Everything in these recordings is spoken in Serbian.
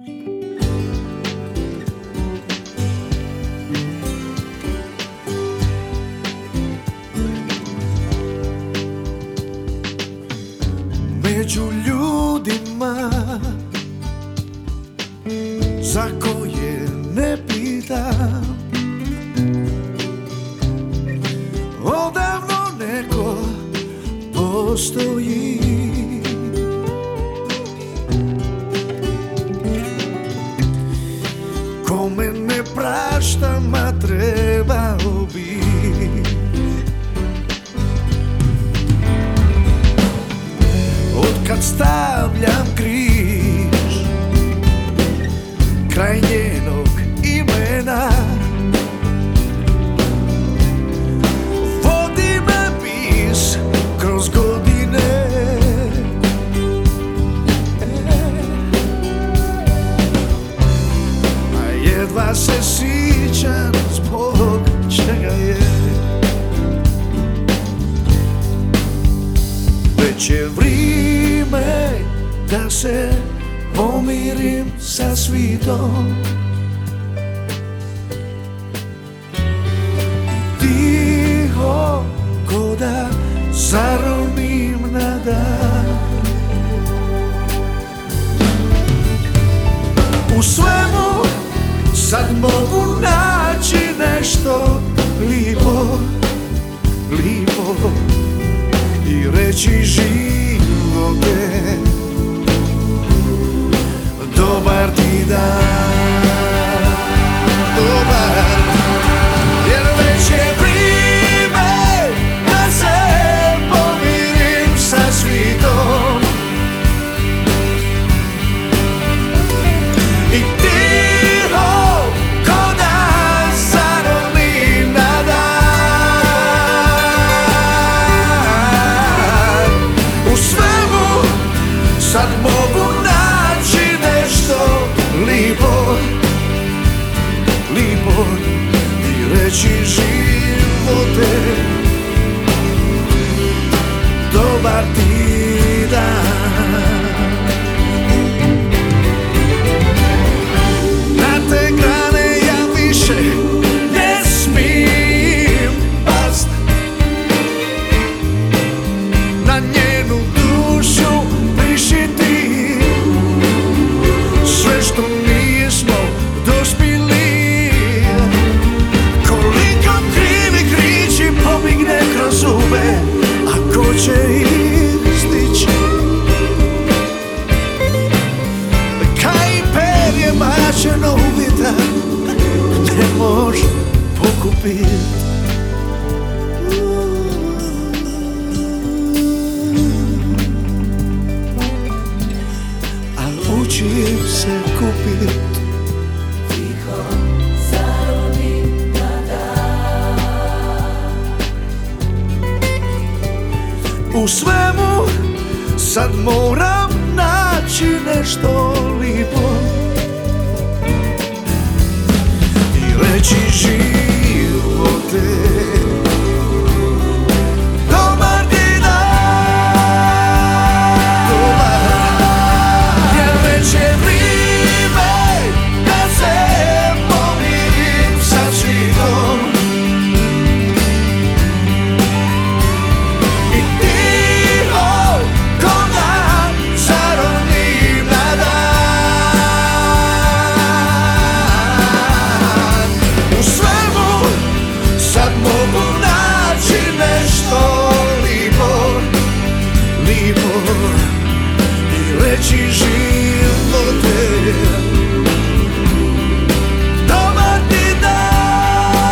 Među ljudima za koje ne pitam, odavno neko postoji. Kome ne praštam, a trebao bi. Kad stavljam križ kraj njenog imena, vodi me bis kroz godine. A jedva se sjećam zbog čega je. Već je vrijeme da se pomirim sa svitom i tiho ko da zaronim na dan. U svemu sad mogu naći nešto lijepo, lijepo i reći živote, dobar ti dan, dobar, jer već je vrijeme da se pomirim sa svitom i tiho ko da zaronim na dan. U svemu sad mogu naći nešto lijepo, lijepo i reći živote, dobar ti dan. Na te grane ja više ne smijem past, na njenu dušu prišiti. Sve što nismo dospjeli, koliko krivi krići pomigne kroz zube, a ko će ih stići? Kaj perje mačeno u vjetar ne može pokupit. Al učim se kupit. Tiho zaronim na dan. U svemu sad moram naći nešto lijepo i reći živote, dobar ti dan, dobar, jer već je vrijeme da se pomirim sa svitom i tiho ko da zaronim na dan. U svemu sad mogu naći nešto lijepo, lijepo i reći živote, dobar ti dan.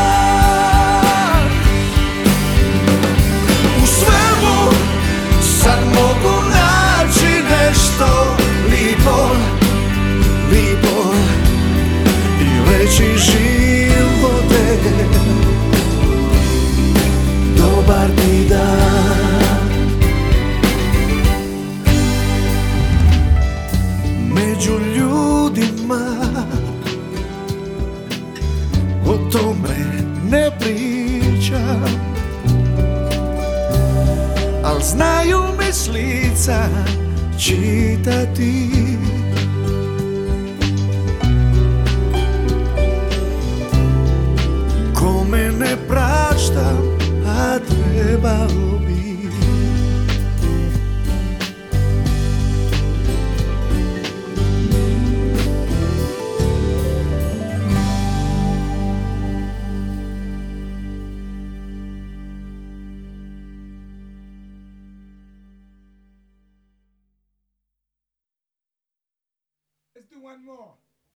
U svemu sad mogu naći nešto lijepo, lijepo i reći živote, dobar ti dan. Među ljudima o tome ne pričam, al znaju mi s lica čitati. zarobi. Let's do one more.